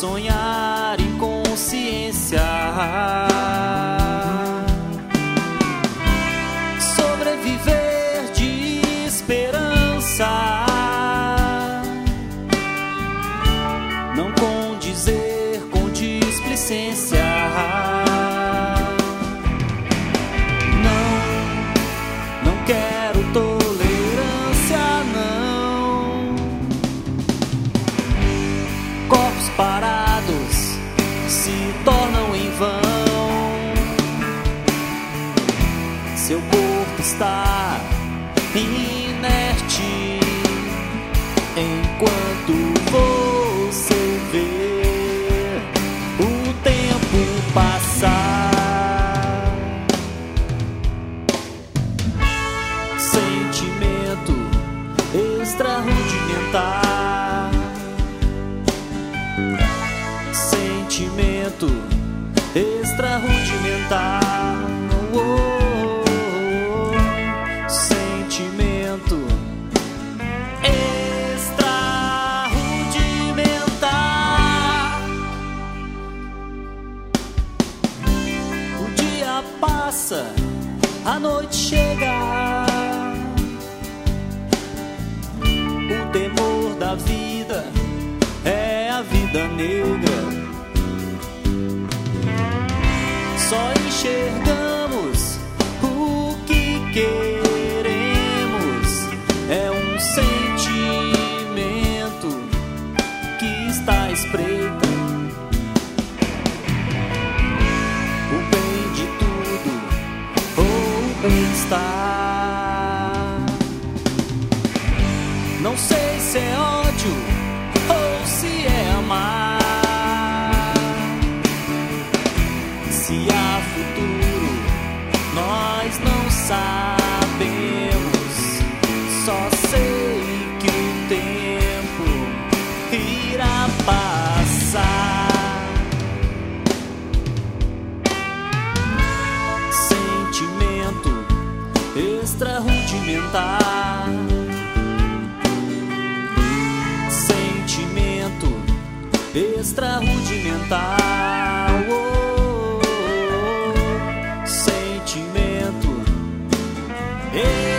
sonhar em consciência, sobreviver de esperança, não condizer com displicência. Não quero tolerância, não. Corpos parados se tornam em vão. Seu corpo está inerte enquanto você vê o tempo passar. Sentimento extra-rudimentar. Sentimento extra-rudimentar. Sentimento extra-rudimentar. O dia passa, a noite chega. O temor da vida é a vida negra. Só enxergamos o que queremos. É um sentimento que está à espreita. O bem de tudo ou o bem-estar. Não sei se é ódio ou se é amar. Se há futuro, nós não sabemos. Só sei que o tempo irá passar. Sentimento extra-rudimentar. Sentimento extra-rudimentar. Sentimento